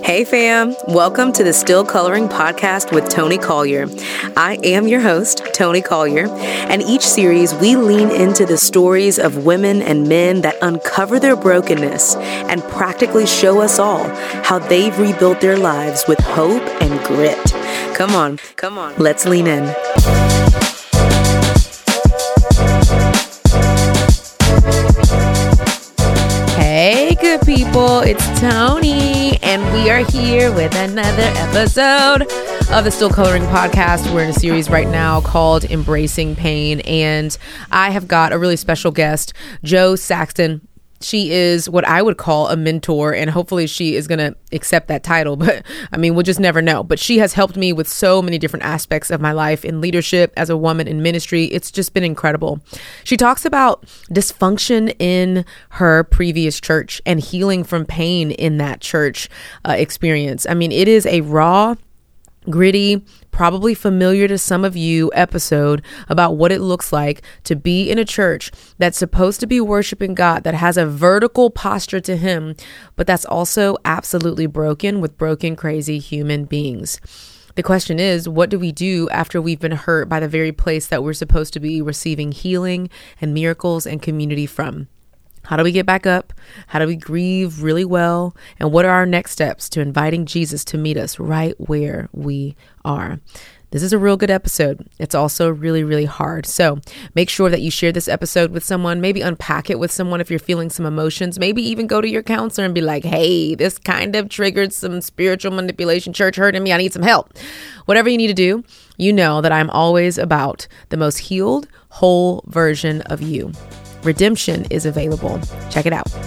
Hey fam, welcome to the Still Coloring Podcast with Toni Collier. I am your host, Toni Collier, and each series we lean into the stories of women and men that uncover their brokenness and practically show us all how they've rebuilt their lives with hope and grit. Come on, let's lean in. Hey, good people, it's Toni, and we are here with another episode of the Still Coloring Podcast. We're in a series right now called Embracing Pain, and I have got a really special guest, Jo Saxton. She is what I would call a mentor, and hopefully she is going to accept that title, but I mean, we'll just never know. But she has helped me with so many different aspects of my life in leadership, as a woman in ministry. It's just been incredible. She talks about dysfunction in her previous church and healing from pain in that church experience. I mean, it is a raw, gritty, probably familiar to some of you episode about what it looks like to be in a church that's supposed to be worshiping God, that has a vertical posture to Him, but that's also absolutely broken with broken, crazy human beings. The question is, what do we do after we've been hurt by the very place that we're supposed to be receiving healing and miracles and community from? How do we get back up? How do we grieve really well? And what are our next steps to inviting Jesus to meet us right where we are? This is a real good episode. It's also really, really hard. So make sure that you share this episode with someone, maybe unpack it with someone if you're feeling some emotions, maybe even go to your counselor and be like, hey, this kind of triggered some spiritual manipulation, church hurting me. I need some help. Whatever you need to do, you know that I'm always about the most healed, whole version of you. Redemption is available. Check it out.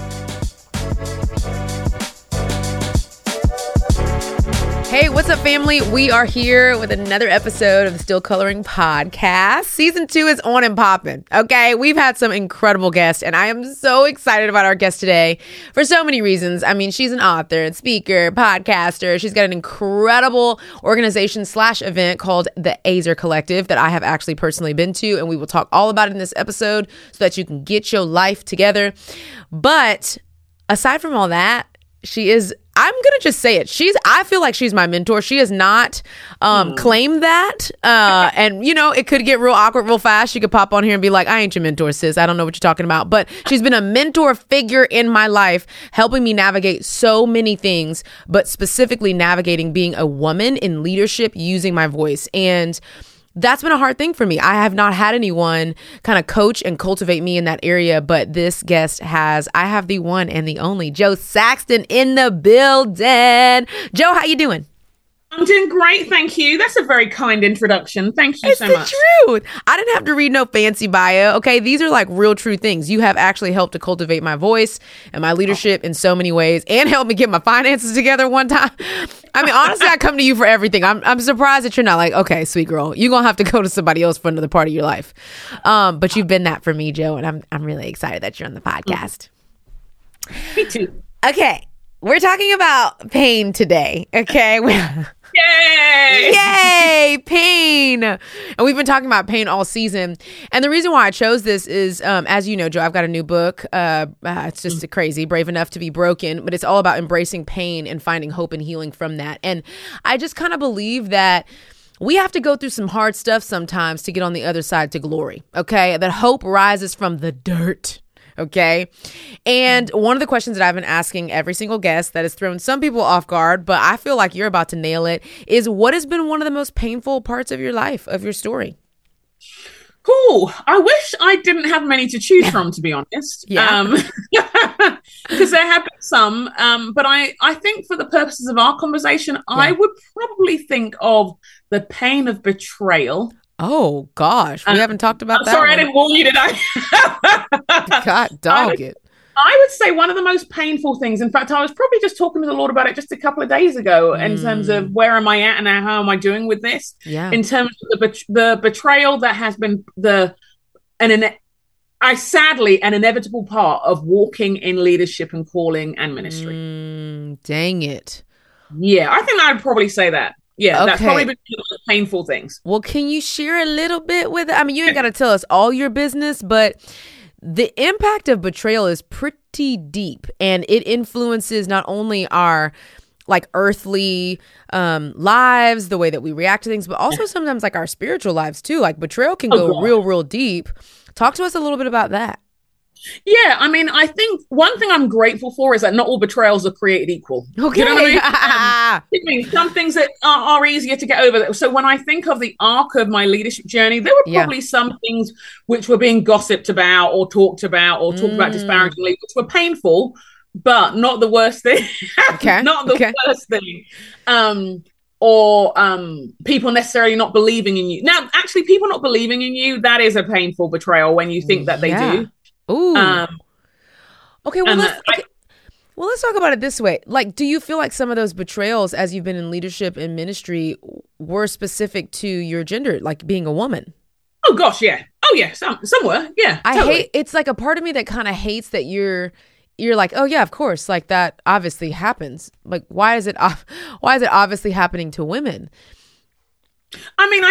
Hey, what's up, family? We are here with another episode of the Still Coloring Podcast. Season 2 is on and popping. Okay, we've had some incredible guests, and I am so excited about our guest today for so many reasons. I mean, she's an author and speaker, podcaster. She's got an incredible organization/event called the Azer Collective that I have actually personally been to, and we will talk all about it in this episode so that you can get your life together. But aside from all that, she is, I'm going to just say it. I feel like she's my mentor. She has not claimed that. And, you know, it could get real awkward real fast. She could pop on here and be like, I ain't your mentor, sis. I don't know what you're talking about. But she's been a mentor figure in my life, helping me navigate so many things, but specifically navigating being a woman in leadership using my voice. And that's been a hard thing for me. I have not had anyone kind of coach and cultivate me in that area, but this guest has. I have the one and the only Jo Saxton in the building. Jo, how you doing? I'm doing great, thank you. That's a very kind introduction. Thank you so much. It's the truth. I didn't have to read no fancy bio, okay? These are like real true things. You have actually helped to cultivate my voice and my leadership in so many ways and helped me get my finances together one time. I mean, honestly, I come to you for everything. I'm surprised that you're not like, okay, sweet girl, you're going to have to go to somebody else for another part of your life. But you've been that for me, Jo, and I'm really excited that you're on the podcast. Me too. Okay, we're talking about pain today, okay? Yay! Yay! Pain! And we've been talking about pain all season. And the reason why I chose this is, as you know, Jo, I've got a new book. It's just crazy, Brave Enough to Be Broken. But it's all about embracing pain and finding hope and healing from that. And I just kind of believe that we have to go through some hard stuff sometimes to get on the other side to glory, okay? That hope rises from the dirt. Okay. And one of the questions that I've been asking every single guest that has thrown some people off guard, but I feel like you're about to nail it, is what has been one of the most painful parts of your life, of your story? Cool. I wish I didn't have many to choose from, to be honest. Yeah. Because there have been some. But I think for the purposes of our conversation, I would probably think of the pain of betrayal. Oh, gosh. We haven't talked about that. Sorry, I didn't warn you, did I? God, dog it. I would say one of the most painful things, in fact, I was probably just talking to the Lord about it just a couple of days ago in terms of where am I at and how am I doing with this? Yeah. In terms of the betrayal that has been an inevitable part of walking in leadership and calling and ministry. Dang it. Yeah, I think I'd probably say that. Yeah, that's probably been one of the painful things. Well, can you share a little bit with it? I mean, you ain't got to tell us all your business, but the impact of betrayal is pretty deep, and it influences not only our like earthly lives, the way that we react to things, but also sometimes like our spiritual lives too. Like betrayal can go real deep. Talk to us a little bit about that. Yeah, I mean, I think one thing I'm grateful for is that not all betrayals are created equal. Okay. You know what I mean? Some things that are easier to get over. So when I think of the arc of my leadership journey, there were probably some things which were being gossiped about or talked about disparagingly, which were painful, but not the worst thing. Not the worst thing. Or people necessarily not believing in you. Now, actually, people not believing in you, that is a painful betrayal when you think that they do. Ooh. Okay, well, let's talk about it this way. Like, do you feel like some of those betrayals as you've been in leadership and ministry were specific to your gender, like being a woman? Oh, gosh, yeah. Oh, yeah, some were, yeah. It's like a part of me that kind of hates that you're like, oh, yeah, of course, like that obviously happens. Like, why is it obviously happening to women? I mean,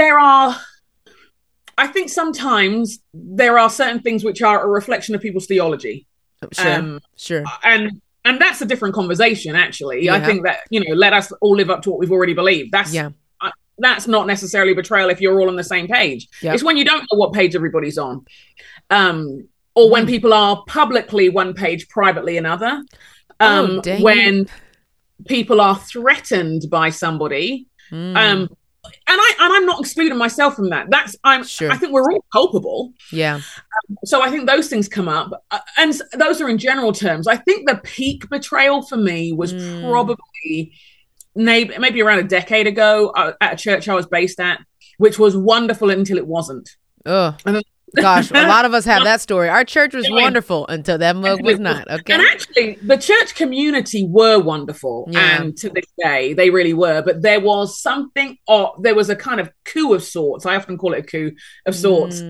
I think sometimes there are certain things which are a reflection of people's theology. Sure. And that's a different conversation, actually. Yeah. I think that, let us all live up to what we've already believed. That's not necessarily betrayal if you're all on the same page. Yep. It's when you don't know what page everybody's on. Or when people are publicly one page, privately another. When people are threatened by somebody. And I'm not excluding myself from that. I think we're all culpable. Yeah. So I think those things come up, and those are in general terms. I think the peak betrayal for me was probably maybe around a decade ago at a church I was based at, which was wonderful until it wasn't. Oh. Gosh, a lot of us have that story. Our church was wonderful until that mug was not. Okay. And actually, the church community were wonderful. Yeah. And to this day, they really were. But there was there was a kind of coup of sorts. I often call it a coup of sorts,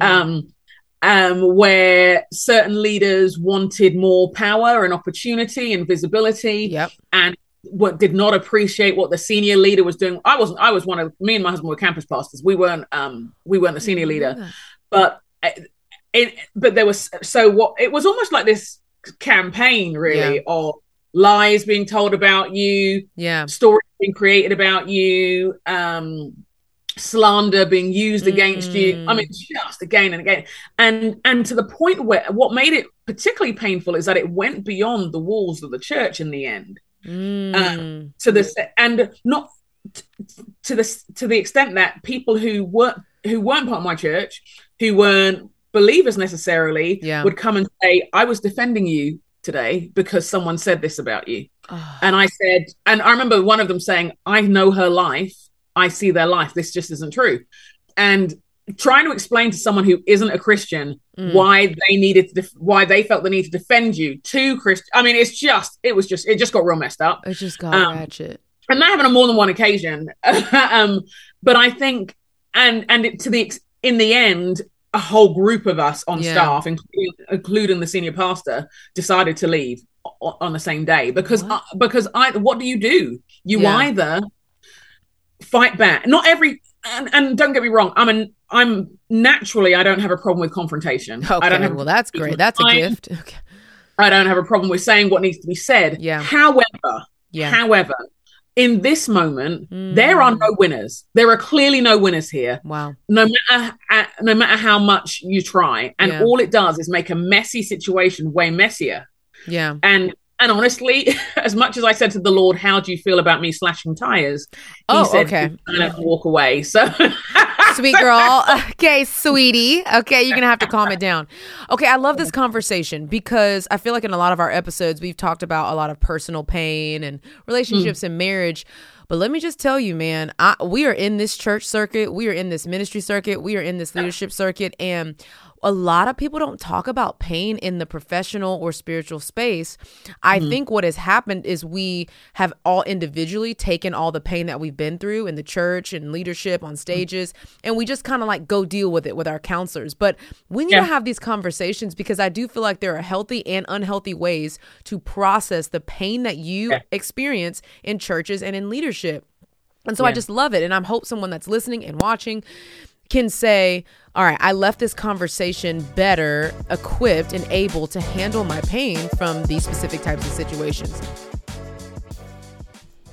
where certain leaders wanted more power and opportunity and visibility. Yep. And did not appreciate what the senior leader was doing. Me and my husband were campus pastors. We weren't the senior leader, but there was it was almost like this campaign really of lies being told about you, stories being created about you, slander being used against you. I mean, just again and again, and to the point where what made it particularly painful is that it went beyond the walls of the church in the end, to this, and not to the extent that people who weren't part of my church, who weren't believers necessarily, would come and say, I was defending you today because someone said this about you. And I said, and I remember one of them saying, I know her life, I see their life, this just isn't true. And trying to explain to someone who isn't a Christian why they felt the need to defend you to Christian. I mean, it just got real messed up. It just got ratchet. And that happened on more than one occasion. But I think, in the end, a whole group of us on staff, including the senior pastor, decided to leave on the same day because what do? You either fight back. Not every, and don't get me wrong, I'm naturally, I don't have a problem with confrontation. Okay, well, that's great. That's a gift. Okay. I don't have a problem with saying what needs to be said. Yeah. However, in this moment, there are no winners. There are clearly no winners here. Wow. No matter how much you try. And all it does is make a messy situation way messier. Yeah. And honestly, as much as I said to the Lord, how do you feel about me slashing tires? He said, okay. Walk away. So sweet girl. Okay, sweetie. Okay, you're going to have to calm it down. Okay, I love this conversation because I feel like in a lot of our episodes, we've talked about a lot of personal pain and relationships and marriage. But let me just tell you, man, we are in this church circuit. We are in this ministry circuit. We are in this leadership circuit. And a lot of people don't talk about pain in the professional or spiritual space. I think what has happened is we have all individually taken all the pain that we've been through in the church and leadership on stages, and we just kind of like go deal with it with our counselors. But we need to have these conversations because I do feel like there are healthy and unhealthy ways to process the pain that you experience in churches and in leadership. And so I just love it. And I hope someone that's listening and watching can say, all right, I left this conversation better equipped and able to handle my pain from these specific types of situations.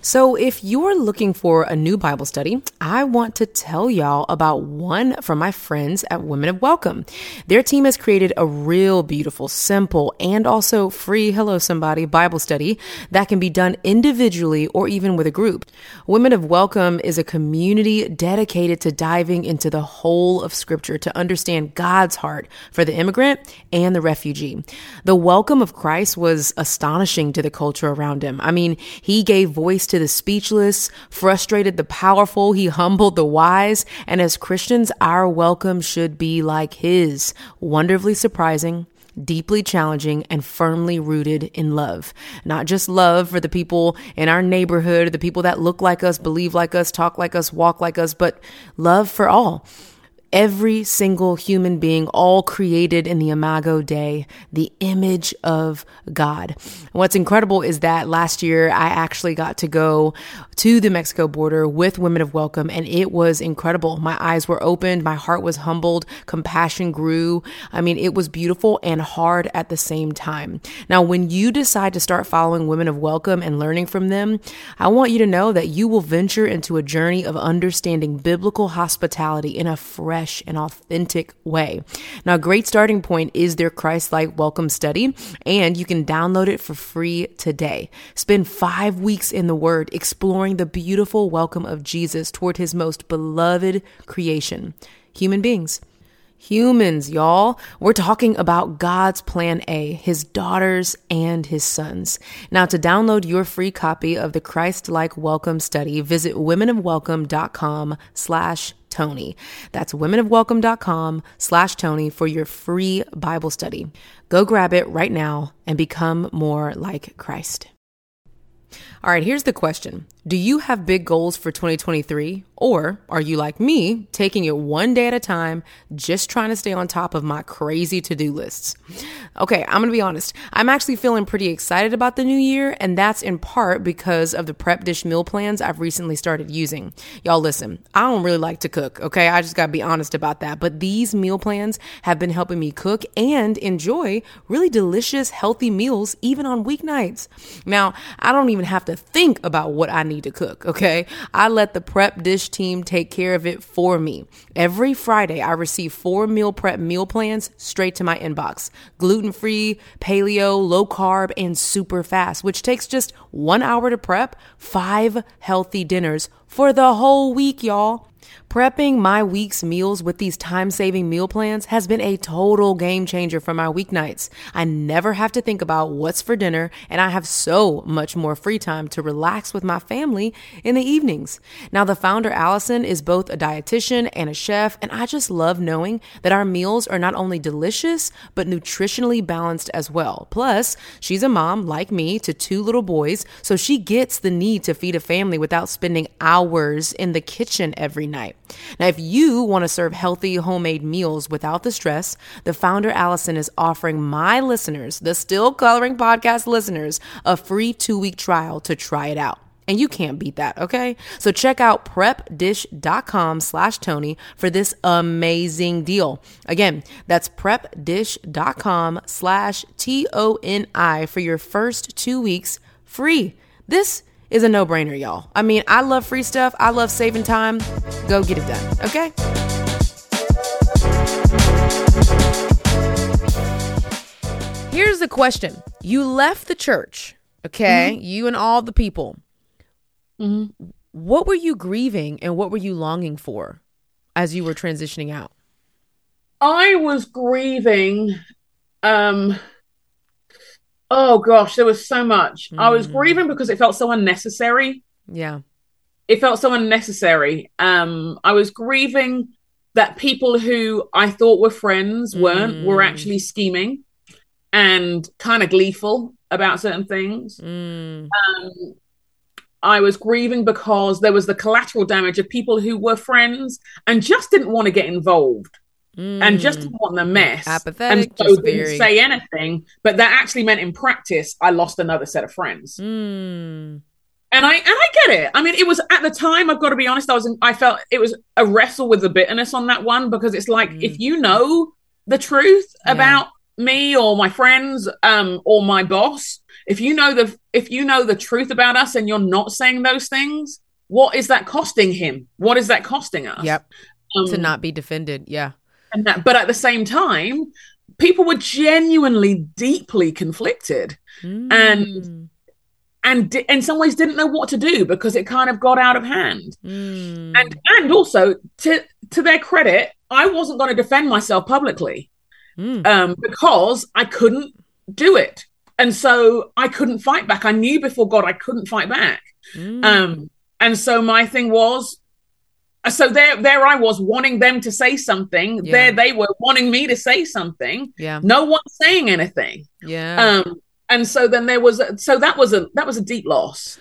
So if you're looking for a new Bible study, I want to tell y'all about one from my friends at Women of Welcome. Their team has created a real beautiful, simple, and also free Hello Somebody Bible study that can be done individually or even with a group. Women of Welcome is a community dedicated to diving into the whole of Scripture to understand God's heart for the immigrant and the refugee. The welcome of Christ was astonishing to the culture around him. I mean, he gave voice to the speechless, frustrated the powerful, he humbled the wise, and as Christians, our welcome should be like his, wonderfully surprising, deeply challenging, and firmly rooted in love. Not just love for the people in our neighborhood, the people that look like us, believe like us, talk like us, walk like us, but love for all. Every single human being, all created in the Imago Dei, the image of God. What's incredible is that last year I actually got to go to the Mexico border with Women of Welcome, and it was incredible. My eyes were opened, my heart was humbled, compassion grew. I mean, it was beautiful and hard at the same time. Now, when you decide to start following Women of Welcome and learning from them, I want you to know that you will venture into a journey of understanding biblical hospitality in a fresh and authentic way. Now, a great starting point is their Christ-like welcome study, and you can download it for free today. Spend 5 weeks in the Word, exploring the beautiful welcome of Jesus toward his most beloved creation, human beings. Humans, y'all. We're talking about God's plan A, his daughters and his sons. Now, to download your free copy of the Christ-like Welcome Study, visit womenofwelcome.com/Tony. That's womenofwelcome.com/Tony for your free Bible study. Go grab it right now and become more like Christ. All right, here's the question. Do you have big goals for 2023? Or are you like me, taking it one day at a time, just trying to stay on top of my crazy to-do lists? Okay, I'm going to be honest. I'm actually feeling pretty excited about the new year, and that's in part because of the Prep Dish meal plans I've recently started using. Y'all listen, I don't really like to cook, okay? I just got to be honest about that. But these meal plans have been helping me cook and enjoy really delicious, healthy meals, even on weeknights. Now, I don't even have to think about what I need to cook, okay? I let the Prep Dish team take care of it for me. Every Friday, I receive 4 meal prep meal plans straight to my inbox. Gluten-free, paleo, low carb, and super fast, which takes just 1 hour to prep 5 healthy dinners for the whole week, y'all. Prepping my week's meals with these time-saving meal plans has been a total game changer for my weeknights. I never have to think about what's for dinner, and I have so much more free time to relax with my family in the evenings. Now, the founder, Allison, is both a dietitian and a chef, and I just love knowing that our meals are not only delicious, but nutritionally balanced as well. Plus, she's a mom, like me, to 2 little boys, so she gets the need to feed a family without spending hours in the kitchen every night. Now, if you want to serve healthy homemade meals without the stress, the founder, Allison, is offering my listeners, the Still Coloring Podcast listeners, a free 2-week trial to try it out. And you can't beat that, okay? So check out prepdish.com/Tony for this amazing deal. Again, that's prepdish.com/TONI for your first 2 weeks free. This is a no-brainer, y'all. I mean, I love free stuff. I love saving time. Go get it done, okay? Here's the question. You left the church, okay? Mm-hmm. You and all the people. Mm-hmm. What were you grieving and what were you longing for as you were transitioning out? I was grieving. Oh gosh, there was so much. I was grieving because it felt so unnecessary. Yeah. It felt so unnecessary. I was grieving that people who I thought were friends were actually scheming and kind of gleeful about certain things. I was grieving because there was the collateral damage of people who were friends and just didn't want to get involved. And just didn't want the mess. Apathetic. And so didn't say anything. But that actually meant in practice, I lost another set of friends. And I get it. I mean, it was at the time, I've got to be honest, I felt it was a wrestle with the bitterness on that one, because it's like, if you know the truth about me or my friends or my boss, if you know the truth about us and you're not saying those things, what is that costing him? What is that costing us? Yep. To not be defended. Yeah. But at the same time, people were genuinely deeply conflicted, and in some ways didn't know what to do because it kind of got out of hand. And also, to their credit, I wasn't going to defend myself publicly because I couldn't do it. And so I couldn't fight back. I knew before God I couldn't fight back. And so my thing was, so there I was wanting them to say something. There they were wanting me to say something. Yeah. No one's saying anything. Yeah. And so then that was a deep loss.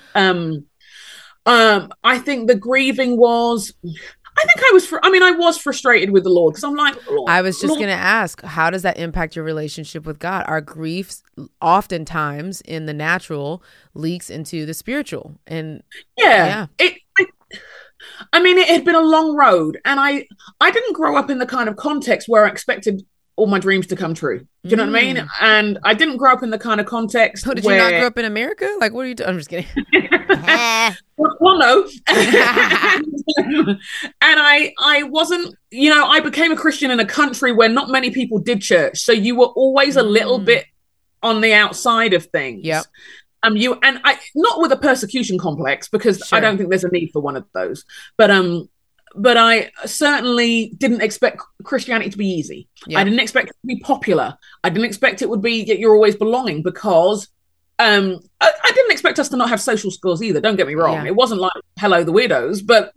I think the grieving was, I was frustrated with the Lord because I'm like, Lord, I was just going to ask, how does that impact your relationship with God? Our griefs oftentimes in the natural leaks into the spiritual. And it had been a long road, and I didn't grow up in the kind of context where I expected all my dreams to come true. Do you know what I mean? And I didn't grow up in the kind of context did you not grow up in America? Like, what are you I'm just kidding. Well, no. And I wasn't, I became a Christian in a country where not many people did church. So you were always a little bit on the outside of things. Yep. Not with a persecution complex, because I don't think there's a need for one of those. But I certainly didn't expect Christianity to be easy. Yeah. I didn't expect it to be popular. I didn't expect it would be that you're always belonging, because I didn't expect us to not have social skills either. Don't get me wrong. Yeah. It wasn't like Hello the Weirdos, but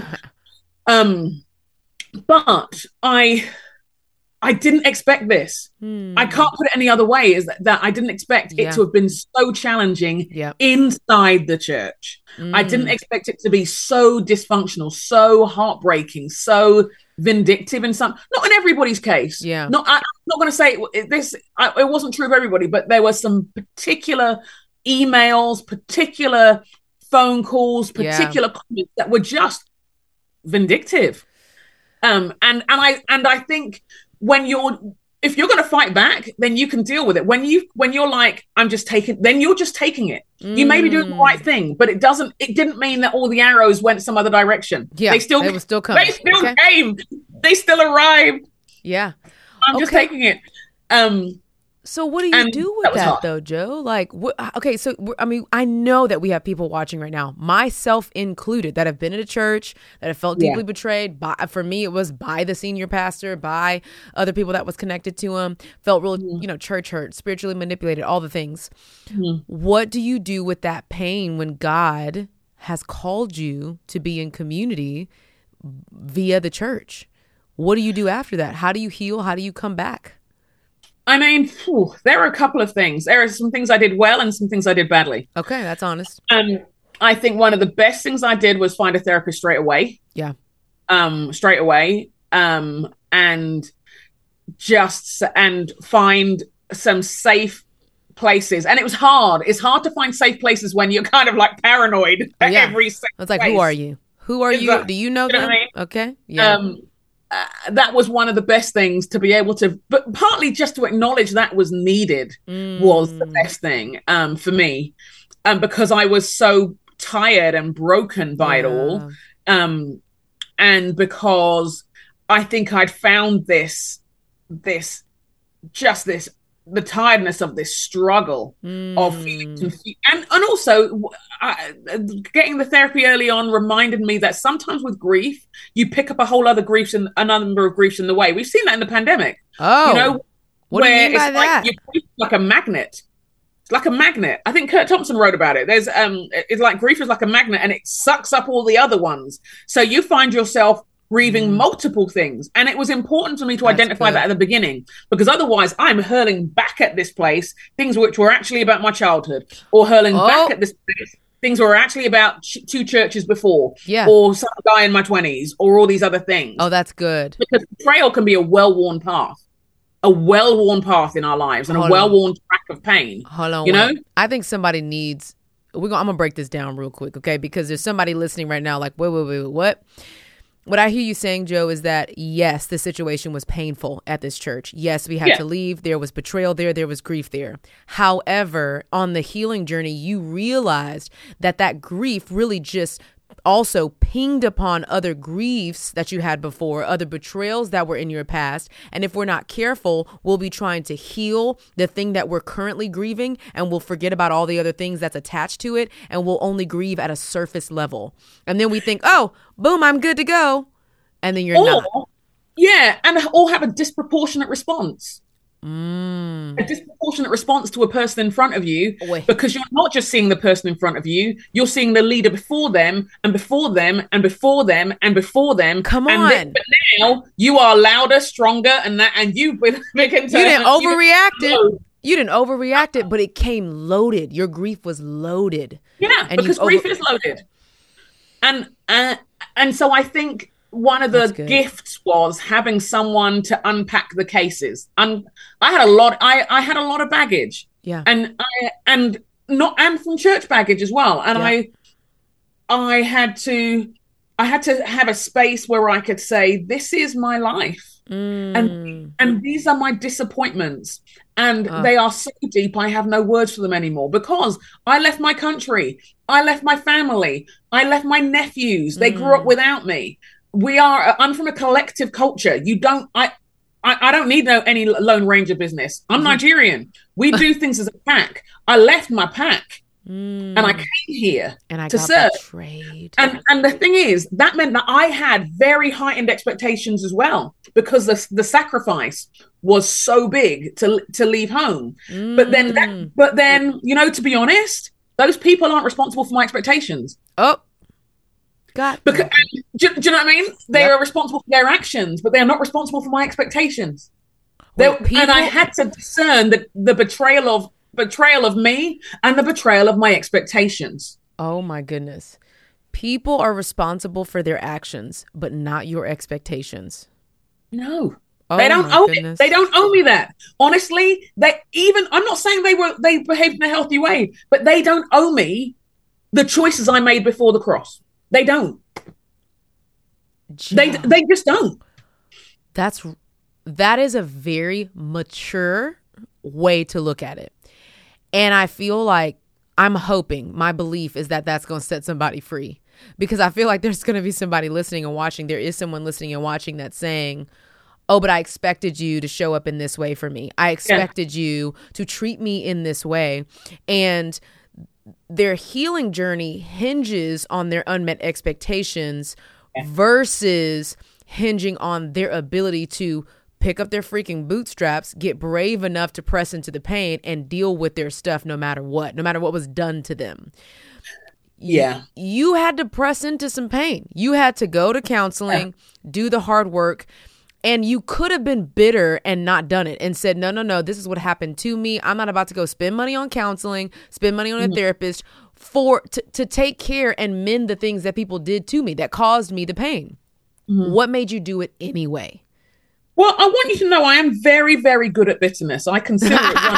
but I didn't expect this. I can't put it any other way, is that I didn't expect it to have been so challenging inside the church. I didn't expect it to be so dysfunctional, so heartbreaking, so vindictive in some, not in everybody's case. Yeah. I'm not going to say it wasn't true of everybody, but there were some particular emails, particular phone calls, particular comments that were just vindictive. And I think if you're going to fight back, then you can deal with it. When you're like, then you're just taking it. You may be doing the right thing, but it didn't mean that all the arrows went some other direction. Yeah, they were still coming. They still came. They still arrived. Yeah. I'm just taking it. So what do you do with that though, Joe? Like, so I know that we have people watching right now, myself included, that have been at a church, that have felt deeply betrayed. For me, it was by the senior pastor, by other people that was connected to him, felt real, church hurt, spiritually manipulated, all the things. What do you do with that pain when God has called you to be in community via the church? What do you do after that? How do you heal? How do you come back? There are a couple of things. There are some things I did well and some things I did badly. Okay, that's honest. I think one of the best things I did was find a therapist straight away. Yeah. Straight away. And find some safe places. And it was hard. It's hard to find safe places when you're kind of like paranoid at every safe It's like, place. who are you? Who are you? Do you know them? What I mean? Okay. Yeah. That was one of the best things to be able to, but partly just to acknowledge that was needed was the best thing for me, because I was so tired and broken by it all, and because I think I'd found the tiredness of this struggle of feeling confused. And also getting the therapy early on reminded me that sometimes with grief, you pick up a whole other number of griefs in the way. We've seen that in the pandemic. Oh, what do you mean by that? Your grief is like a magnet. It's like a magnet. I think Kurt Thompson wrote about it. There's it's like grief is like a magnet, and it sucks up all the other ones. So you find yourself grieving multiple things. And it was important for me to identify that at the beginning, because otherwise I'm hurling back at this place things which were actually about my childhood, or hurling back at this place things were actually about two churches before, or some guy in my 20s, or all these other things. Oh, that's good. Because betrayal can be a well-worn path. A well-worn path in our lives, and a well-worn track of pain. Hold on, I think somebody needs, I'm going to break this down real quick, okay? Because there's somebody listening right now like, wait, what? what I hear you saying, Joe, is that, yes, the situation was painful at this church. Yes, we had to leave. There was betrayal there. There was grief there. However, on the healing journey, you realized that grief really just also pinged upon other griefs that you had before, other betrayals that were in your past. And if we're not careful, we'll be trying to heal the thing that we're currently grieving, and we'll forget about all the other things that's attached to it, and we'll only grieve at a surface level. And then we think, oh, boom, I'm good to go. And then you're not. Yeah, and or have a disproportionate response. A disproportionate response to a person in front of you, because you're not just seeing the person in front of you, you're seeing the leader before them and before them and before them and before them. Come on. But now you are louder, stronger, and you've been making. You didn't overreact it. You didn't overreact it, but it came loaded. Your grief was loaded. Yeah, and because grief is loaded. And so I think one of the gifts was having someone to unpack the cases. I had a lot of baggage. Yeah. And from church baggage as well. And I had to have a space where I could say, this is my life. And these are my disappointments. And they are so deep, I have no words for them anymore, because I left my country. I left my family. I left my nephews. They grew up without me. I'm from a collective culture. I don't need any Lone Ranger business. I'm Nigerian. We do things as a pack. I left my pack and I came here to serve. Betrayed. And the thing is, that meant that I had very heightened expectations as well, because the sacrifice was so big to leave home. But then, to be honest, those people aren't responsible for my expectations. Oh. Because, do you know what I mean? They are responsible for their actions, but they are not responsible for my expectations. And I had to discern the betrayal of me and the betrayal of my expectations. Oh my goodness. People are responsible for their actions, but not your expectations. No. They don't owe it. They don't owe me that. Honestly, I'm not saying they behaved in a healthy way, but they don't owe me the choices I made before the cross. They don't. They just don't. That is a very mature way to look at it. And I feel like I'm hoping, my belief is that that's going to set somebody free, because I feel like there's going to be somebody listening and watching. There is someone listening and watching that's saying, oh, but I expected you to show up in this way for me. I expected you to treat me in this way. And their healing journey hinges on their unmet expectations versus hinging on their ability to pick up their freaking bootstraps, get brave enough to press into the pain and deal with their stuff no matter what was done to them. Yeah. You had to press into some pain. You had to go to counseling, do the hard work. And you could have been bitter and not done it and said, no, this is what happened to me. I'm not about to go spend money on counseling, spend money on a therapist to take care and mend the things that people did to me that caused me the pain. What made you do it anyway? Well, I want you to know I am very, very good at bitterness. I consider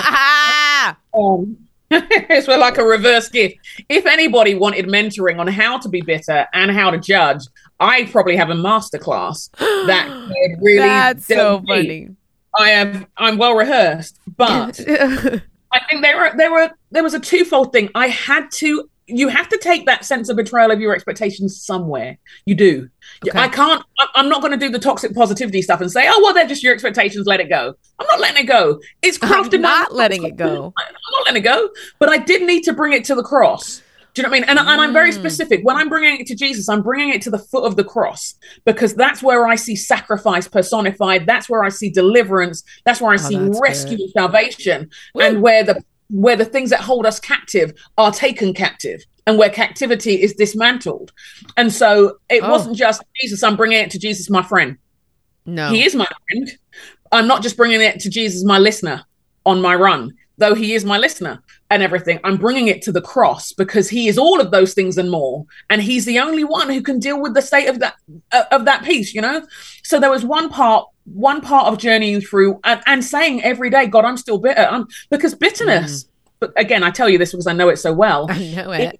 it it's like a reverse gift. If anybody wanted mentoring on how to be bitter and how to judge, I probably have a masterclass that could really. That's so funny. I'm well rehearsed, but I think there was a twofold thing. You have to take that sense of betrayal of your expectations somewhere. You do. Okay. I'm not going to do the toxic positivity stuff and say, oh, well, they're just your expectations. Let it go. I'm not letting it go. It's crafted. I'm not letting it go. I'm not letting it go. But I did need to bring it to the cross. Do you know what I mean? And I'm very specific. When I'm bringing it to Jesus, I'm bringing it to the foot of the cross, because that's where I see sacrifice personified. That's where I see deliverance. That's where I see rescue and salvation. Woo. And where the things that hold us captive are taken captive, and where captivity is dismantled. And so it wasn't just Jesus, I'm bringing it to Jesus, my friend. No. He is my friend. I'm not just bringing it to Jesus, my listener on my run, though he is my listener and everything. I'm bringing it to the cross because he is all of those things and more. And he's the only one who can deal with the state of that piece, you know? So there was one part of journeying through and saying every day, God, I'm still bitter. Because bitterness, but again, I tell you this because I know it so well. I know it.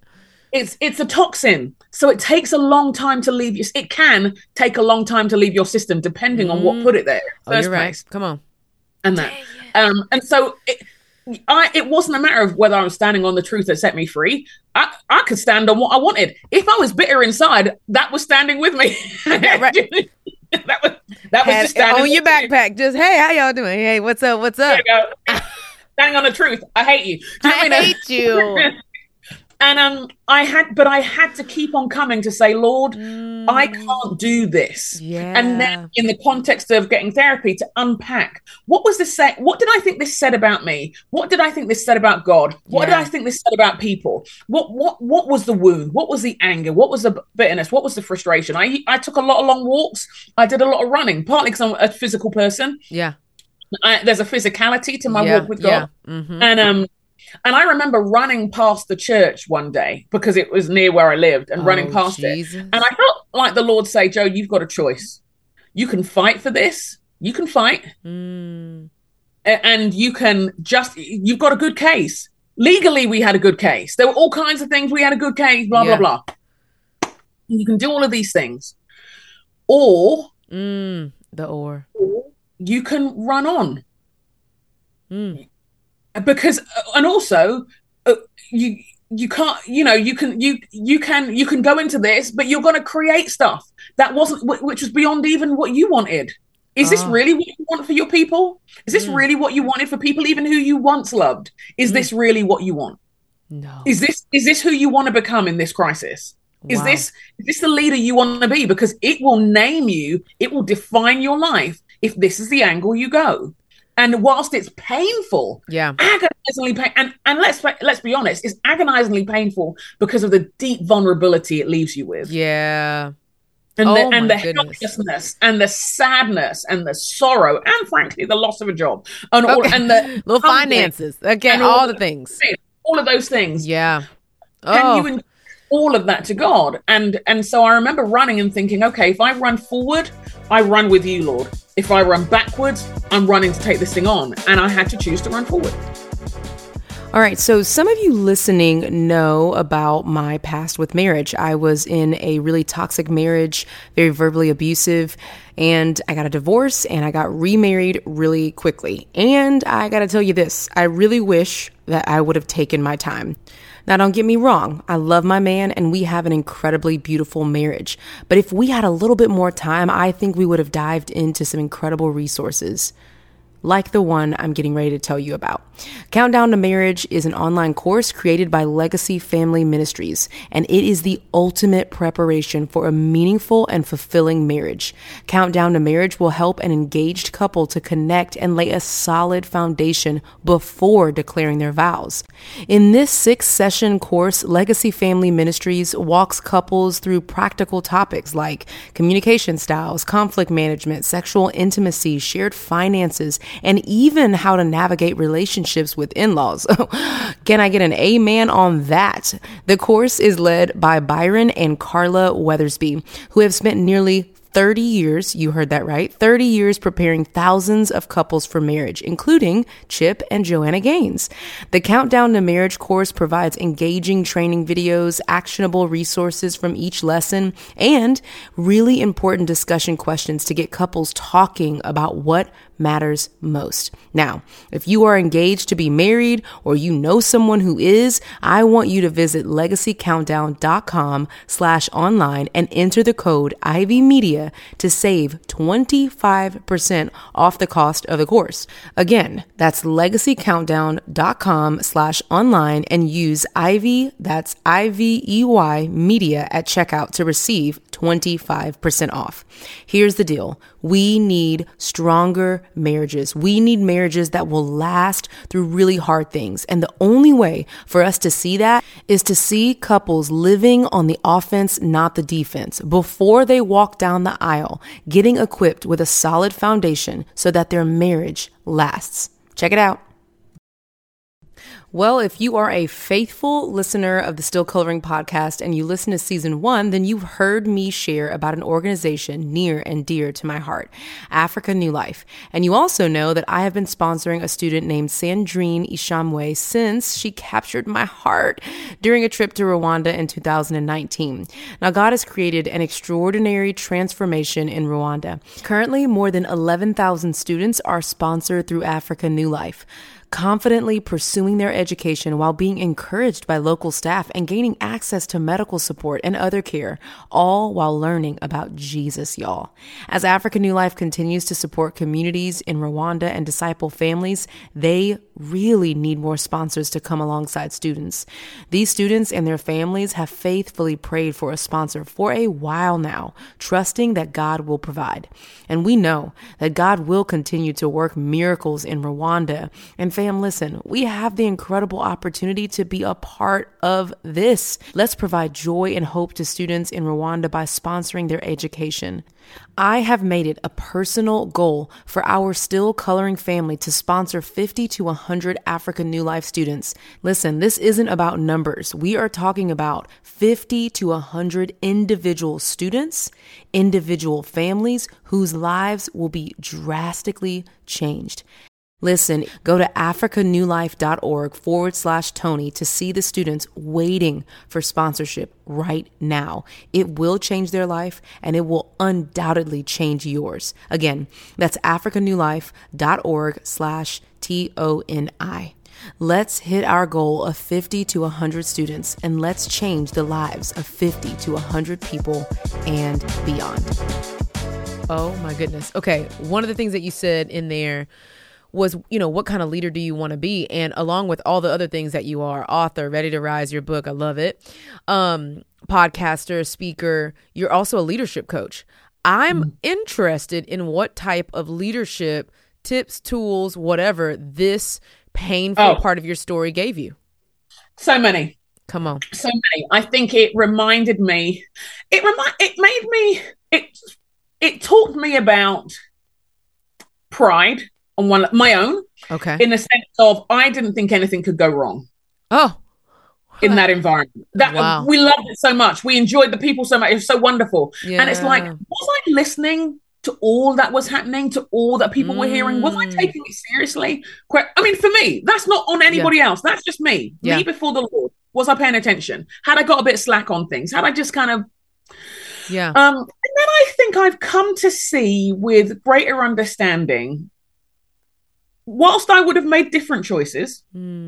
it's a toxin. So it takes a long time to leave it can take a long time to leave your system, depending on what put it there. You're right. Come on. And that. And so it wasn't a matter of whether I was standing on the truth that set me free. I could stand on what I wanted. If I was bitter inside, that was standing with me. Right. that was just standing on your backpack. Just, hey, how y'all doing? Hey, what's up? What's up? Standing on the truth. I hate you. I hate you. And I had to keep on coming to say, Lord, I can't do this. Yeah. And then in the context of getting therapy, to unpack, what was this say? What did I think this said about me? What did I think this said about God? What did I think this said about people? What was the wound? What was the anger? What was the bitterness? What was the frustration? I took a lot of long walks. I did a lot of running, partly because I'm a physical person. Yeah. There's a physicality to my walk with God. Yeah. Mm-hmm. And I remember running past the church one day because it was near where I lived, and running past it. And I felt like the Lord say, Joe, you've got a choice. You can fight for this. You can fight. And you've got a good case. Legally, we had a good case. There were all kinds of things. We had a good case, blah, blah, blah. You can do all of these things. Or you can run on. Because and also you can't, you can go into this, but you're going to create stuff that which was beyond even what you wanted. Is this really what you want for your people? Is this really what you wanted for people even who you once loved? Is this really what you want? No. Is this who you want to become in this crisis? Is this the leader you want to be? Because it will name you, it will define your life if this is the angle you go. And whilst it's painful, agonizingly painful, and let's be honest, it's agonizingly painful because of the deep vulnerability it leaves you with. Yeah. And the helplessness and the sadness and the sorrow and frankly the loss of a job and the little finances. Again, all the things. All of those things. Yeah. Can you all of that to God? And so I remember running and thinking, okay, if I run forward, I run with you, Lord. If I run backwards, I'm running to take this thing on. And I had to choose to run forward. All right. So some of you listening know about my past with marriage. I was in a really toxic marriage, very verbally abusive, and I got a divorce and I got remarried really quickly. And I got to tell you this, I really wish that I would have taken my time. Now, don't get me wrong. I love my man and we have an incredibly beautiful marriage. But if we had a little bit more time, I think we would have dived into some incredible resources, like the one I'm getting ready to tell you about. Countdown to Marriage is an online course created by Legacy Family Ministries, and it is the ultimate preparation for a meaningful and fulfilling marriage. Countdown to Marriage will help an engaged couple to connect and lay a solid foundation before declaring their vows. In this 6-session course, Legacy Family Ministries walks couples through practical topics like communication styles, conflict management, sexual intimacy, shared finances, and even how to navigate relationships with in-laws. Can I get an amen on that? The course is led by Byron and Carla Weathersby, who have spent nearly 30 years, you heard that right, 30 years preparing thousands of couples for marriage, including Chip and Joanna Gaines. The Countdown to Marriage course provides engaging training videos, actionable resources from each lesson, and really important discussion questions to get couples talking about what matters most. Now, if you are engaged to be married or you know someone who is, I want you to visit legacycountdown.com/online and enter the code Ivy Media to save 25% off the cost of the course. Again, that's legacycountdown.com/online and use Ivy, that's IVEY Media at checkout to receive 25% off. Here's the deal. We need stronger marriages. We need marriages that will last through really hard things. And the only way for us to see that is to see couples living on the offense, not the defense, before they walk down the aisle, getting equipped with a solid foundation so that their marriage lasts. Check it out. Well, if you are a faithful listener of the Still Coloring podcast and you listen to season 1, then you've heard me share about an organization near and dear to my heart, Africa New Life. And you also know that I have been sponsoring a student named Sandrine Ishamwe since she captured my heart during a trip to Rwanda in 2019. Now, God has created an extraordinary transformation in Rwanda. Currently, more than 11,000 students are sponsored through Africa New Life, confidently pursuing their education while being encouraged by local staff and gaining access to medical support and other care, all while learning about Jesus, y'all. As Africa New Life continues to support communities in Rwanda and disciple families, they really need more sponsors to come alongside students. These students and their families have faithfully prayed for a sponsor for a while now, trusting that God will provide. And we know that God will continue to work miracles in Rwanda. And fam, listen, we have the incredible opportunity to be a part of this. Let's provide joy and hope to students in Rwanda by sponsoring their education. I have made it a personal goal for our Still Coloring family to sponsor 50 to 100 Africa New Life students. Listen, this isn't about numbers. We are talking about 50 to 100 individual students, individual families whose lives will be drastically changed. Listen, go to africanewlife.org/Tony to see the students waiting for sponsorship right now. It will change their life and it will undoubtedly change yours. Again, that's africanewlife.org/TONI. Let's hit our goal of 50 to 100 students and let's change the lives of 50 to 100 people and beyond. Oh my goodness. Okay. One of the things that you said in there was, what kind of leader do you want to be? And along with all the other things that you are, author, Ready to Rise, your book, I love it. Podcaster, speaker, you're also a leadership coach. I'm interested in what type of leadership tips, tools, whatever this painful part of your story gave you. So many. Come on. So many. I think it reminded me, it taught me about pride on my own. Okay. In the sense of I didn't think anything could go wrong. Oh. In that environment. Wow. We loved it so much. We enjoyed the people so much. It was so wonderful. Yeah. And it's like, was I listening to all that was happening, to all that people were hearing? Was I taking it seriously? I mean, for me, that's not on anybody else. That's just me. Yeah. Me before the Lord. Was I paying attention? Had I got a bit slack on things? Had I just kind of... Yeah. And then I think I've come to see with greater understanding, whilst I would have made different choices,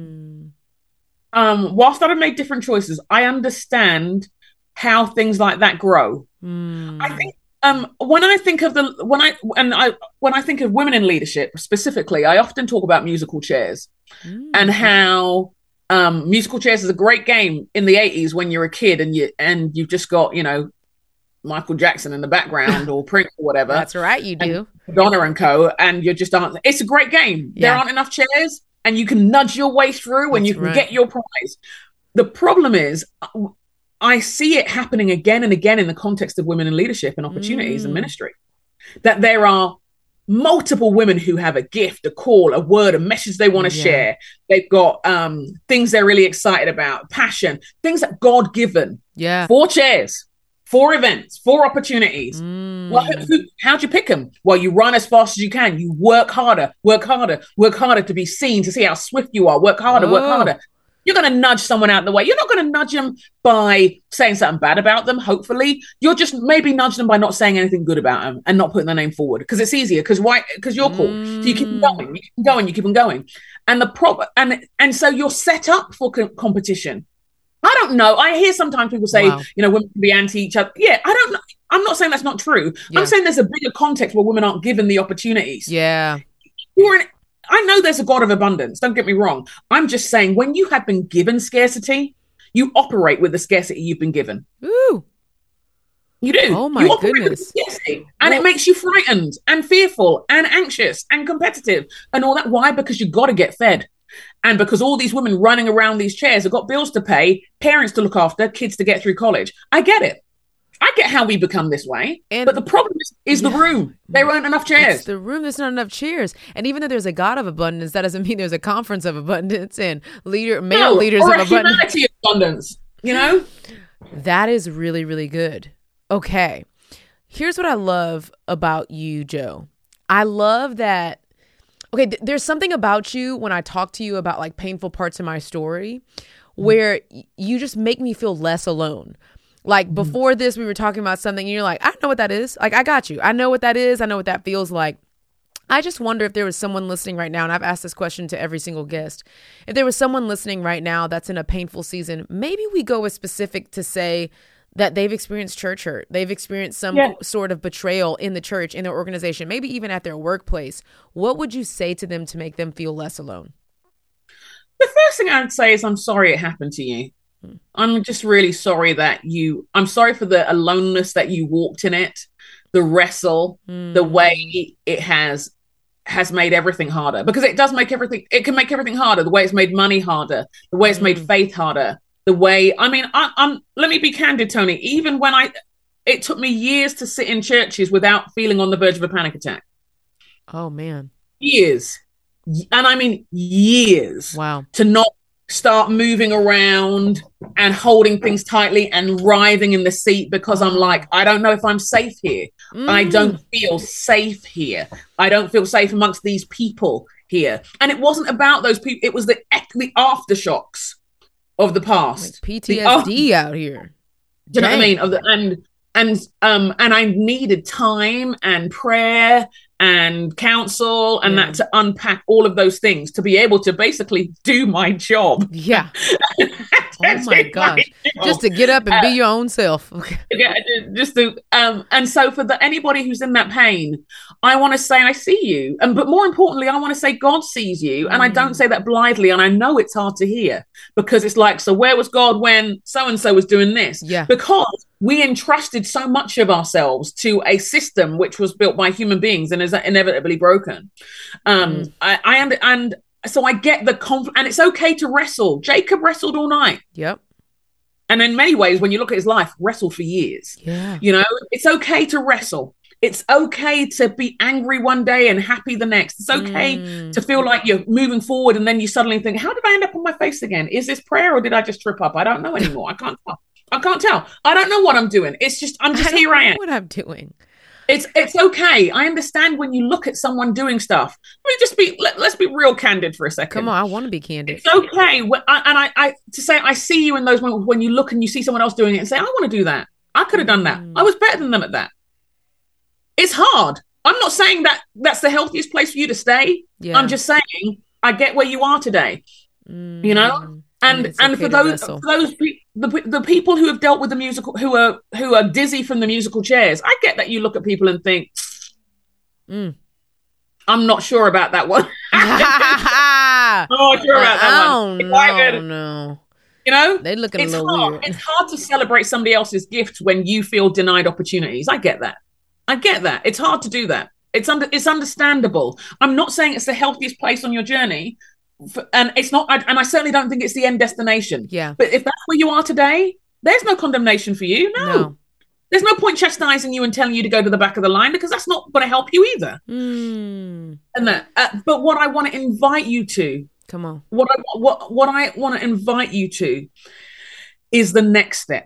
I understand how things like that grow. I think when I think of women in leadership specifically, I often talk about musical chairs and how musical chairs is a great game in the 80s when you're a kid and you've just got, Michael Jackson in the background or Prince or whatever. That's right, you do. Madonna and co. And you're just it's a great game. Yeah. There aren't enough chairs and you can nudge your way through and you can get your prize. The problem is I see it happening again and again in the context of women in leadership and opportunities and ministry, that there are multiple women who have a gift, a call, a word, a message they want to share. They've got things they're really excited about, passion, things that God given. Yeah. 4 chairs. 4 events, 4 opportunities. Well, how'd you pick them? Well, you run as fast as you can. You work harder to be seen, to see how swift you are. Work harder. You're going to nudge someone out of the way. You're not going to nudge them by saying something bad about them, hopefully. You'll just maybe nudge them by not saying anything good about them and not putting their name forward because it's easier, because you're cool. So you keep going, you keep on going. And and so you're set up for competition. I don't know. I hear sometimes people say, women can be anti each other. Yeah, I don't know. I'm not saying that's not true. Yeah. I'm saying there's a bigger context where women aren't given the opportunities. Yeah. I know there's a God of abundance. Don't get me wrong. I'm just saying when you have been given scarcity, you operate with the scarcity you've been given. Ooh. You do. Oh my goodness. And it makes you frightened and fearful and anxious and competitive and all that. Why? Because you've got to get fed. And because all these women running around these chairs have got bills to pay, parents to look after, kids to get through college. I get it. I get how we become this way, but the problem is the room. There weren't enough chairs. It's the room. There's not enough chairs. And even though there's a God of abundance, that doesn't mean there's a conference of abundance and male leaders or of a abundance. humanity of abundance, you know? That is really, really good. Okay. Here's what I love about you, Joe. I love that. Okay, there's something about you when I talk to you about like painful parts of my story where you just make me feel less alone. Like before this, we were talking about something and you're like, I know what that is. Like, I got you. I know what that is. I know what that feels like. I just wonder if there was someone listening right now, and I've asked this question to every single guest. If there was someone listening right now that's in a painful season, maybe we go with specific to say that they've experienced church hurt. They've experienced some sort of betrayal in the church, in their organization, maybe even at their workplace. What would you say to them to make them feel less alone? The first thing I'd say is I'm sorry it happened to you. I'm just really sorry I'm sorry for the aloneness that you walked in it, the wrestle, the way it has made everything harder, because it can make everything harder. The way it's made money harder, the way it's made faith harder, the way, I mean, let me be candid, Tony, even when it took me years to sit in churches without feeling on the verge of a panic attack. Oh man. Years. And I mean years. Wow. To not start moving around and holding things tightly and writhing in the seat because I'm like, I don't know if I'm safe here. I don't feel safe here. I don't feel safe amongst these people here. And it wasn't about those people. It was the aftershocks of the past. Like PTSD out here. Do you know what I mean? And I needed time and prayer and counsel and that to unpack all of those things to be able to basically do my job. Yeah. Oh my gosh. Just to get up and be your own self. Yeah, just to and so for anybody who's in that pain, I want to say I see you. But more importantly, I want to say God sees you. And I don't say that blithely. And I know it's hard to hear because it's like, so where was God when so-and-so was doing this? Yeah. Because we entrusted so much of ourselves to a system which was built by human beings and is inevitably broken. So I get the conflict, and it's okay to wrestle. Jacob wrestled all night. Yep. And in many ways, when you look at his life, wrestled for years. Yeah. You know, it's okay to wrestle. It's okay to be angry one day and happy the next. It's okay to feel like you're moving forward and then you suddenly think, how did I end up on my face again? Is this prayer or did I just trip up? I don't know anymore. I can't tell. I don't know what I'm doing. It's just, here I am. What I'm doing. It's okay. I understand when you look at someone doing stuff. Let's be real candid for a second. Come on, I want to be candid. It's okay. I see you in those moments when you look and you see someone else doing it and say, I want to do that. I could have done that. I was better than them at that. It's hard. I'm not saying that that's the healthiest place for you to stay. Yeah. I'm just saying I get where you are today. You know? And for the people who have dealt with the musical, who are dizzy from the musical chairs, I get that you look at people and think, I'm not sure about that one. I'm not sure about that one. No. You know, they're looking a little weird. It's hard to celebrate somebody else's gift when you feel denied opportunities. I get that. It's hard to do that. It's understandable. I'm not saying it's the healthiest place on your journey. And it's not, and I certainly don't think it's the end destination. Yeah. But if that's where you are today, there's no condemnation for you. No. There's no point chastising you and telling you to go to the back of the line because that's not going to help you either. And but what I want to invite you to, come on, what I want to invite you to is the next step.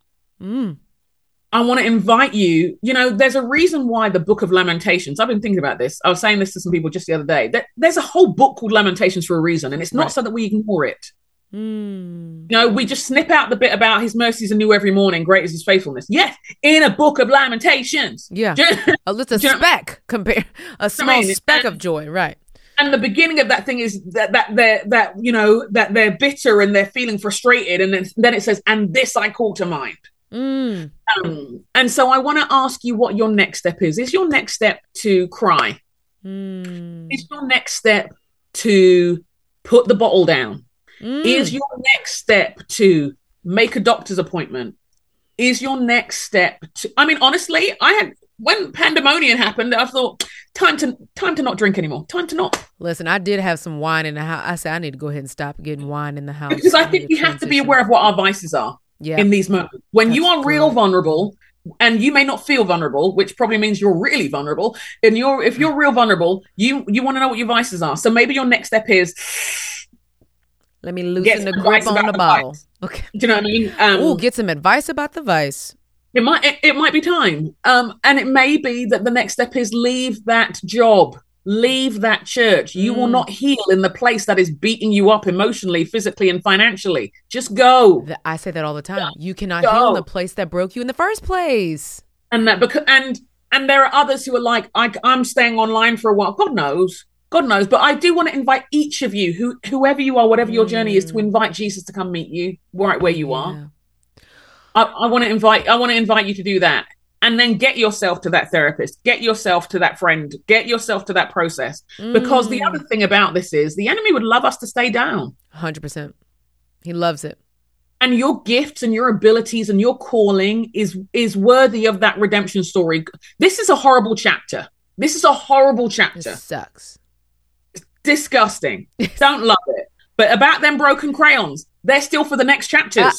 I want to invite you, there's a reason why the Book of Lamentations, I've been thinking about this. I was saying this to some people just the other day. There's a whole book called Lamentations for a reason, and it's not so that we ignore it. We just snip out the bit about his mercies are new every morning, great is his faithfulness. Yes, in a Book of Lamentations. Yeah. It's a speck, a small speck of joy, right? And the beginning of that thing is that they're bitter and they're feeling frustrated, and then it says, and this I call to mind. And so I want to ask you what your next step is. Is your next step to cry? Is your next step to put the bottle down? Is your next step to make a doctor's appointment? Is your next step to, honestly, when pandemonium happened, I thought, time to not drink anymore. Time to not. Listen, I did have some wine in the house. I said, I need to go ahead and stop getting wine in the house. Because I think we have to be aware of what our vices are in these moments. When you are real vulnerable and you may not feel vulnerable, which probably means you're really vulnerable. And if you're real vulnerable, you want to know what your vices are. So maybe your next step is, let me loosen the grip on the bottle. Okay. Do you know what I mean? Get some advice about the vice. It might be time. And it may be that the next step is leave that job. Leave that church. You will not heal in the place that is beating you up emotionally, physically, and financially. Just go. I say that all the time. You cannot heal in the place that broke you in the first place. And there are others who are like, I'm staying online for a while. God knows. But I do want to invite each of you, whoever you are, whatever your journey is, to invite Jesus to come meet you right where you are. I want to invite you to do that. And then get yourself to that therapist, get yourself to that friend, get yourself to that process. Because the other thing about this is the enemy would love us to stay down. 100%. He loves it. And your gifts and your abilities and your calling is worthy of that redemption story. This is a horrible chapter. It sucks. It's disgusting. Don't love it. But about them broken crayons, they're still for the next chapters.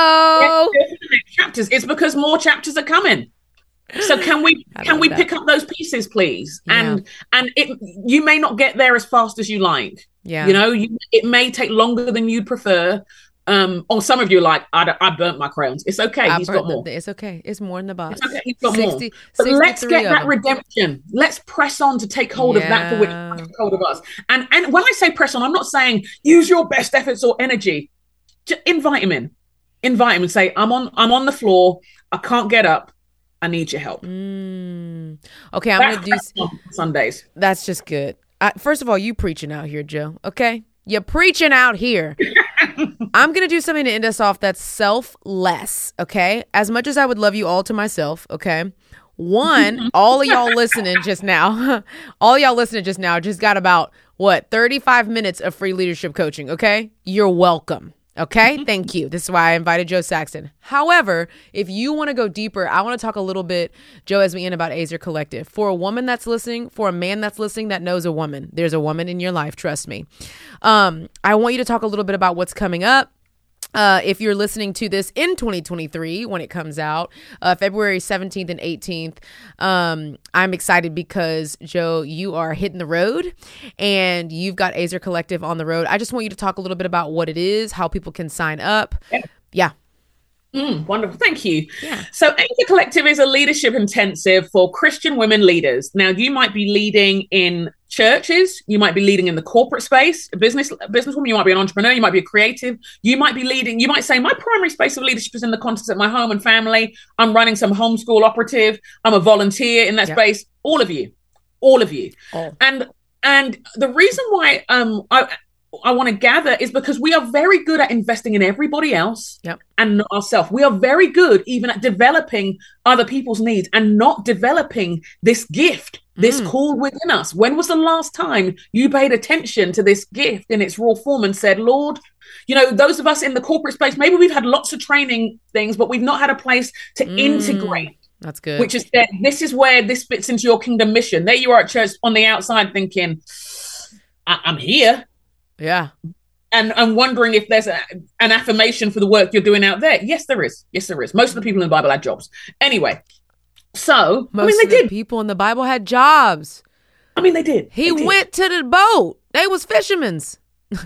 It's because more chapters are coming. So can we pick up those pieces, please? Yeah. And you may not get there as fast as you like. Yeah. You know, it may take longer than you'd prefer. Or some of you are like, I burnt my crayons. It's okay. He's got more. It's okay. It's more in the box. It's okay. He's got more. But let's get that redemption. Let's press on to take hold of that for which God took hold of us. And when I say press on, I'm not saying use your best efforts or energy. Just invite him in. Invite him and say, I'm on the floor. I can't get up. I need your help. Okay, I'm going to do Sundays. That's just good. First of all, you preaching out here, Joe. Okay? You're preaching out here. I'm going to do something to end us off that's selfless. Okay? As much as I would love you all to myself. Okay? One, all of y'all listening just now just got about 35 minutes of free leadership coaching. Okay? You're welcome. Okay, thank you. This is why I invited Joe Saxton. However, if you want to go deeper, I want to talk a little bit, Joe, as we end about Azer Collective. For a woman that's listening, for a man that's listening that knows a woman, there's a woman in your life, trust me. I want you to talk a little bit about what's coming up. If you're listening to this in 2023, when it comes out, February 17th and 18th, I'm excited because, Joe, you are hitting the road and you've got Azer Collective on the road. I just want you to talk a little bit about what it is, how people can sign up. Yeah. Wonderful. Thank you. Yeah. So Azer Collective is a leadership intensive for Christian women leaders. Now, you might be leading in churches. You might be leading in the corporate space, a businesswoman. You might be an entrepreneur. You might be a creative. You might be leading. You might say, my primary space of leadership is in the context of my home and family. I'm running some homeschool operative. I'm a volunteer in that space. All of you. Oh. And the reason why I want to gather is because we are very good at investing in everybody else and not ourselves. We are very good even at developing other people's needs and not developing this gift, this call within us. When was the last time you paid attention to this gift in its raw form and said, Lord, you know, those of us in the corporate space, maybe we've had lots of training things, but we've not had a place to integrate. That's good. Which is that this is where this fits into your kingdom mission. There you are at church on the outside thinking, I'm here. Yeah. And I'm wondering if there's an affirmation for the work you're doing out there. Yes, there is. Most of the people in the Bible had jobs. Anyway, so, most of the people in the Bible had jobs. They did. He went to the boat. They was fishermen's.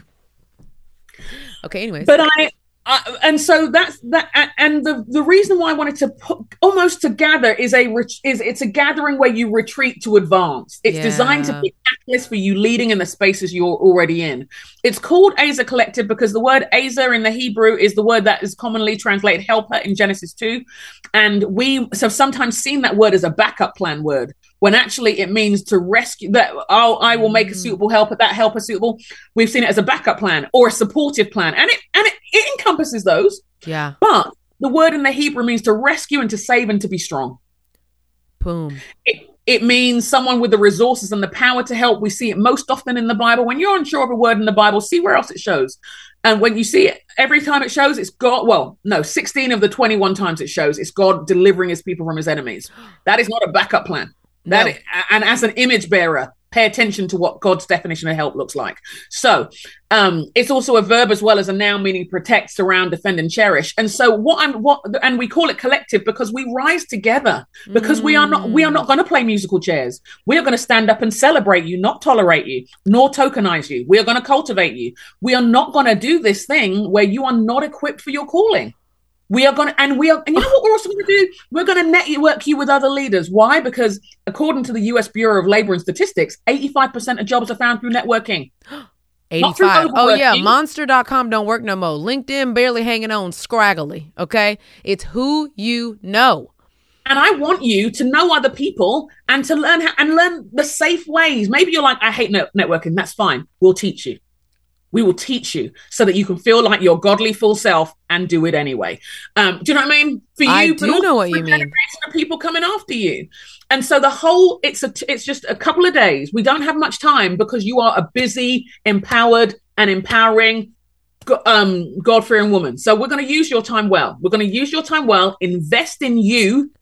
Okay, anyways. But and so that's that. And the reason why I wanted to put almost to gather is it's a gathering where you retreat to advance. It's designed to be a catalyst for you leading in the spaces you're already in. It's called Azer Collective because the word Azer in the Hebrew is the word that is commonly translated helper in Genesis 2. And we have sometimes seen that word as a backup plan word, when actually it means to rescue that. I will make a suitable helper, that helper suitable. We've seen it as a backup plan or a supportive plan. And it encompasses those. Yeah. But the word in the Hebrew means to rescue and to save and to be strong. Boom. It means someone with the resources and the power to help. We see it most often in the Bible. When you're unsure of a word in the Bible, see where else it shows. And when you see it, every time it shows, it's God. 16 of the 21 times it shows, it's God delivering his people from his enemies. That is not a backup plan. And as an image bearer, Pay attention to what God's definition of help looks like. So it's also a verb as well as a noun, meaning protect, surround, defend, and cherish. And so and we call it collective because we rise together, because we are not going to play musical chairs. We are going to stand up and celebrate you, not tolerate you, nor tokenize you. We are going to cultivate you. We are not going to do this thing where you are not equipped for your calling. And you know what we're also going to do? We're going to network you with other leaders. Why? Because according to the U.S. Bureau of Labor and Statistics, 85% of jobs are found through networking. 85. Oh, yeah. Monster.com don't work no more. LinkedIn barely hanging on scraggly. Okay. It's who you know. And I want you to know other people and to learn the safe ways. Maybe you're like, I hate networking. That's fine. We'll teach you. We will teach you so that you can feel like your godly full self and do it anyway. Do you know what I mean? For you, I do know what you mean. Of people coming after you. And so it's just a couple of days. We don't have much time because you are a busy, empowered and empowering God-fearing woman. So we're going to use your time well. Invest in you,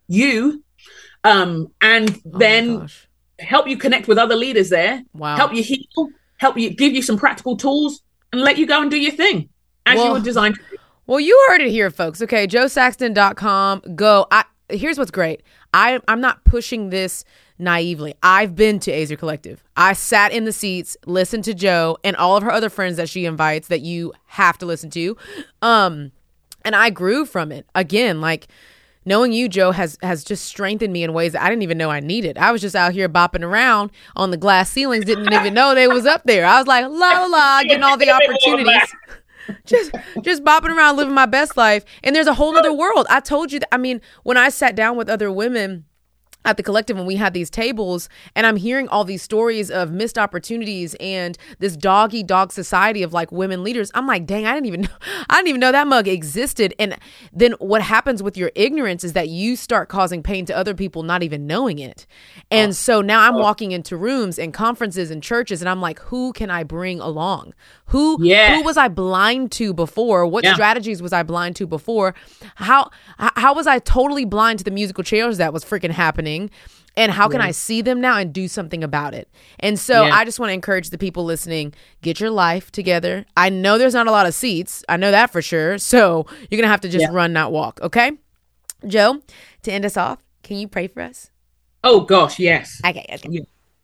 and then help you connect with other leaders there. Wow. Help you heal. Help you, give you some practical tools, and let you go and do your thing as you were designed to do. Well, you heard it here, folks. Okay, joesaxton.com. Go. Here's what's great. I'm not pushing this naively. I've been to Azer Collective. I sat in the seats, listened to Joe and all of her other friends that she invites that you have to listen to. And I grew from it. Again, like, knowing you, Joe, has just strengthened me in ways that I didn't even know I needed. I was just out here bopping around on the glass ceilings, didn't even know they was up there. I was like, la la la, getting all the opportunities. Just bopping around, living my best life. And there's a whole other world. I told you that, I mean, when I sat down with other women at the collective when we had these tables and I'm hearing all these stories of missed opportunities and this dog society of like women leaders, I'm like, dang, I didn't even know that mug existed. And then what happens with your ignorance is that you start causing pain to other people not even knowing it. And so now I'm walking into rooms and conferences and churches and I'm like, who can I bring along? Who was I blind to before? What strategies was I blind to before? How was I totally blind to the musical chairs that was freaking happening? And how can I see them now and do something about it? And so I just want to encourage the people listening, get your life together. I know there's not a lot of seats. I know that for sure. So you're going to have to just run, not walk. Okay. Joe, to end us off, can you pray for us? Oh, gosh, yes. Okay. Yeah.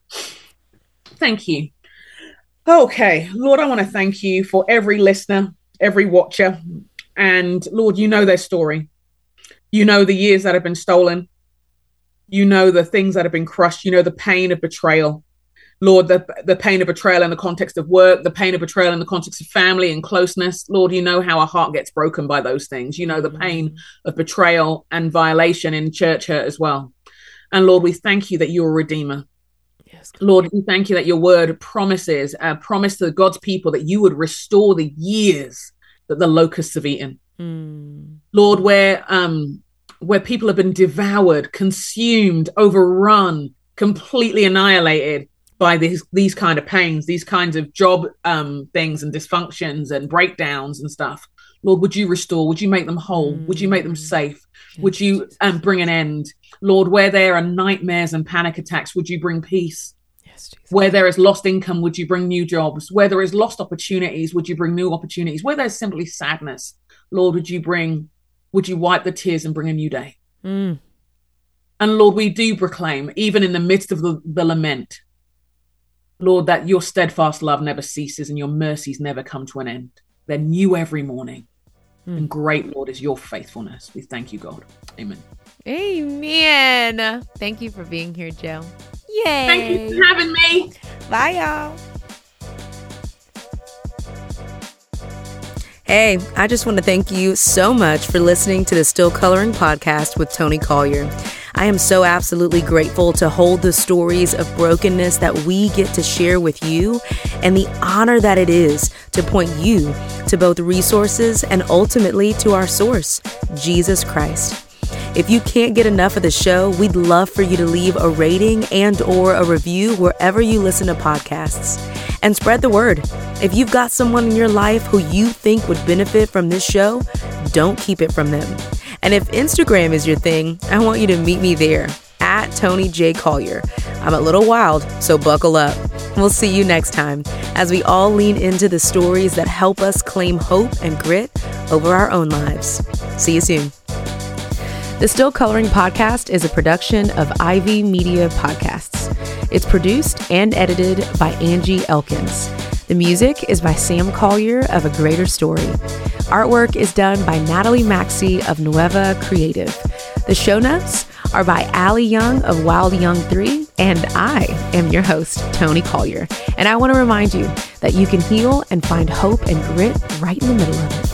Thank you. Okay, Lord, I want to thank you for every listener, every watcher. And Lord, you know their story. You know the years that have been stolen. You know the things that have been crushed. You know the pain of betrayal. Lord, the pain of betrayal in the context of work, the pain of betrayal in the context of family and closeness. Lord, you know how our heart gets broken by those things. You know the pain of betrayal and violation in church hurt as well. And Lord, we thank you that you're a redeemer. Yes, Lord, we thank you that your word promise to God's people that you would restore the years that the locusts have eaten. Lord, where people have been devoured, consumed, overrun, completely annihilated by these kind of pains, these kinds of job things and dysfunctions and breakdowns and stuff. Lord, would you restore? Would you make them whole? Would you make them safe? Would you bring an end? Lord, where there are nightmares and panic attacks, would you bring peace? Yes, Jesus. Where there is lost income, would you bring new jobs? Where there is lost opportunities, would you bring new opportunities? Where there's simply sadness, Lord, would you wipe the tears and bring a new day? And Lord, we do proclaim, even in the midst of the lament, Lord, that your steadfast love never ceases and your mercies never come to an end. They're new every morning. And great, Lord, is your faithfulness. We thank you, God. Amen. Amen. Thank you for being here, Joe. Yay. Thank you for having me. Bye, y'all. Hey, I just want to thank you so much for listening to the Still Coloring Podcast with Toni Collier. I am so absolutely grateful to hold the stories of brokenness that we get to share with you and the honor that it is to point you to both resources and ultimately to our source, Jesus Christ. If you can't get enough of the show, we'd love for you to leave a rating and/or a review wherever you listen to podcasts. And spread the word. If you've got someone in your life who you think would benefit from this show, don't keep it from them. And if Instagram is your thing, I want you to meet me there at Toni J. Collier. I'm a little wild, so buckle up. We'll see you next time as we all lean into the stories that help us claim hope and grit over our own lives. See you soon. The Still Coloring Podcast is a production of Ivy Media Podcasts. It's produced and edited by Angie Elkins. The music is by Sam Collier of A Greater Story. Artwork is done by Natalie Maxey of Nueva Creative. The show notes are by Allie Young of Wild Young 3, and I am your host, Tony Collier. And I want to remind you that you can heal and find hope and grit right in the middle of it.